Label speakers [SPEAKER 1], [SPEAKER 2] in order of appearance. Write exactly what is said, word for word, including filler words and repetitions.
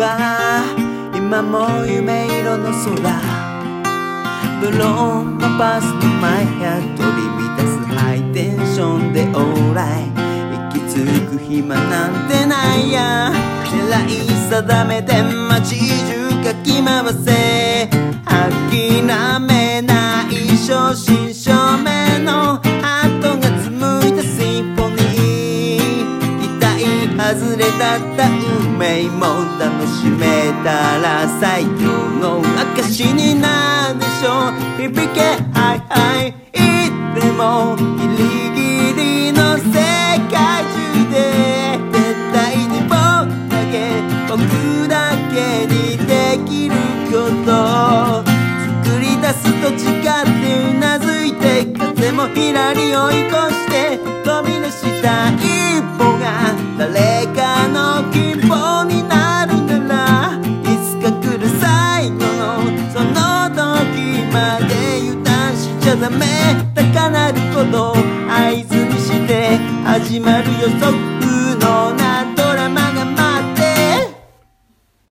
[SPEAKER 1] は今も夢色の空、ブローンのバスの前や取り乱すハイテンションでオーライ、息つく暇なんてないや、狙い定めて街中かき回せ、諦めない正真正銘のハートが紡いだシンフォニー、期待外れだった運命も楽しめたら最強の証になるでしょう。響けはいはい言ってもギリギリの世界中で絶対に僕だけ僕だけにできること作り出すと誓ってうなずいて、風もひらり追い越して飛び出した一歩が誰かの希望になるなら、いつか来る最後のその時まで油断しちゃダメ、高鳴る鼓動合図にして始まるよそ